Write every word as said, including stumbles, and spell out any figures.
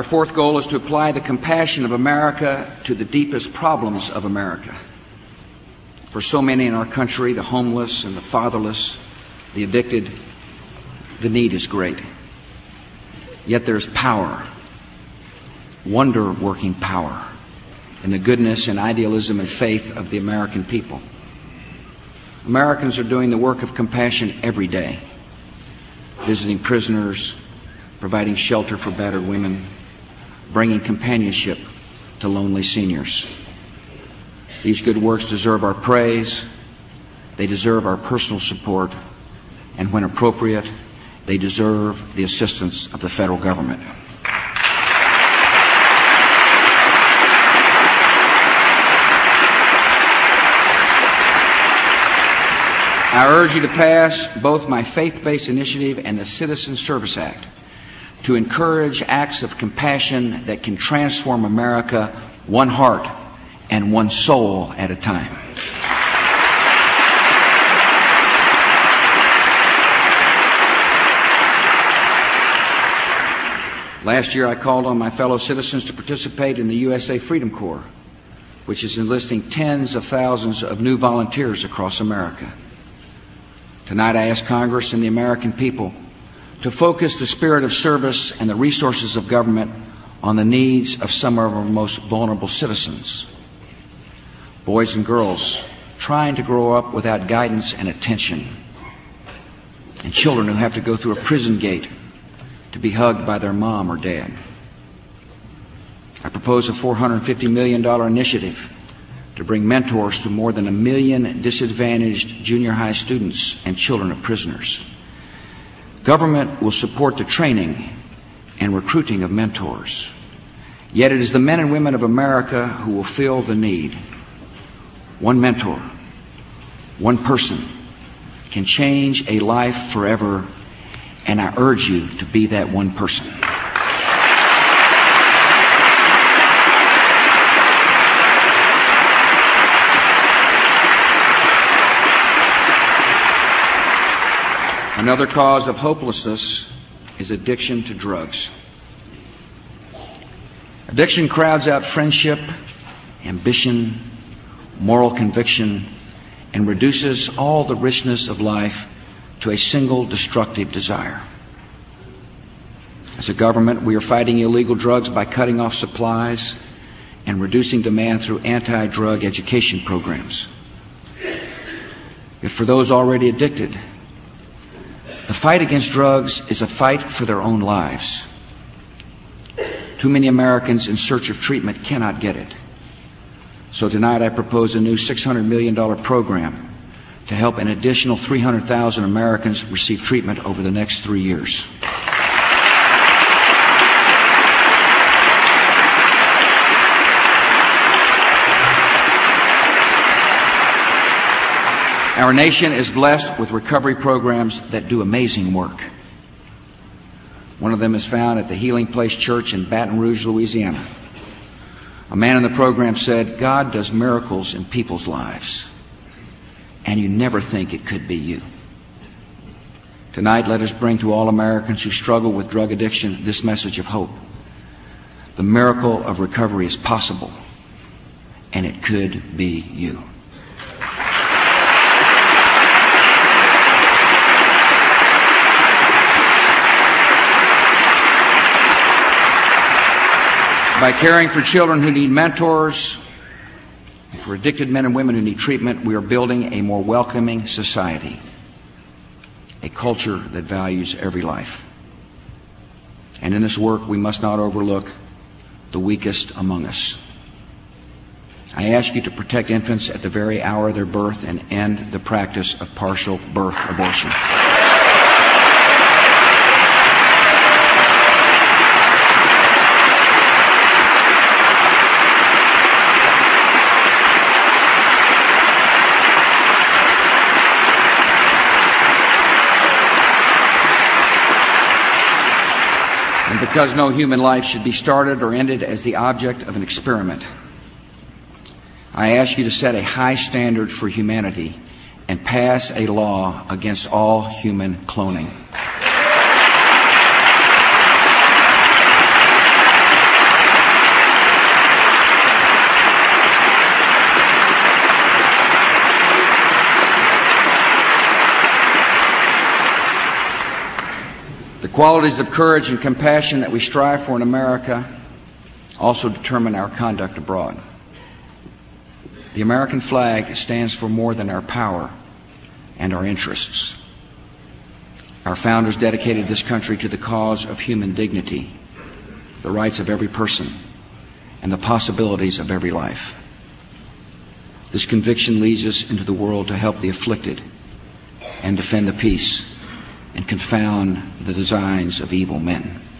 Our fourth goal is to apply the compassion of America to the deepest problems of America. For so many in our country, the homeless and the fatherless, the addicted, the need is great. Yet there's power, wonder-working power, in the goodness and idealism and faith of the American people. Americans are doing the work of compassion every day, visiting prisoners, providing shelter for battered women, bringing companionship to lonely seniors. These good works deserve our praise, they deserve our personal support, and when appropriate, they deserve the assistance of the federal government. I urge you to pass both my faith-based initiative and the Citizen Service Act to encourage acts of compassion that can transform America one heart and one soul at a time. Last year, I called on my fellow citizens to participate in the U S A Freedom Corps, which is enlisting tens of thousands of new volunteers across America. Tonight, I ask Congress and the American people to focus the spirit of service and the resources of government on the needs of some of our most vulnerable citizens. Boys and girls trying to grow up without guidance and attention, and children who have to go through a prison gate to be hugged by their mom or dad. I propose a four hundred fifty million dollars initiative to bring mentors to more than a million disadvantaged junior high students and children of prisoners. Government will support the training and recruiting of mentors. Yet it is the men and women of America who will fill the need. One mentor, one person, can change a life forever, and I urge you to be that one person. Another cause of hopelessness is addiction to drugs. Addiction crowds out friendship, ambition, moral conviction, and reduces all the richness of life to a single destructive desire. As a government, we are fighting illegal drugs by cutting off supplies and reducing demand through anti-drug education programs. Yet for those already addicted, the fight against drugs is a fight for their own lives. Too many Americans in search of treatment cannot get it. So tonight I propose a new six hundred million dollars program to help an additional three hundred thousand Americans receive treatment over the next three years. Our nation is blessed with recovery programs that do amazing work. One of them is found at the Healing Place Church in Baton Rouge, Louisiana. A man in the program said, "God does miracles in people's lives, and you never think it could be you." Tonight, let us bring to all Americans who struggle with drug addiction this message of hope. The miracle of recovery is possible, and it could be you. By caring for children who need mentors, and for addicted men and women who need treatment, we are building a more welcoming society, a culture that values every life. And in this work, we must not overlook the weakest among us. I ask you to protect infants at the very hour of their birth and end the practice of partial birth abortion. And because no human life should be started or ended as the object of an experiment, I ask you to set a high standard for humanity and pass a law against all human cloning. qualities of courage and compassion that we strive for in America also determine our conduct abroad. The American flag stands for more than our power and our interests. Our founders dedicated this country to the cause of human dignity, the rights of every person, and the possibilities of every life. This conviction leads us into the world to help the afflicted and defend the peace and confound the designs of evil men.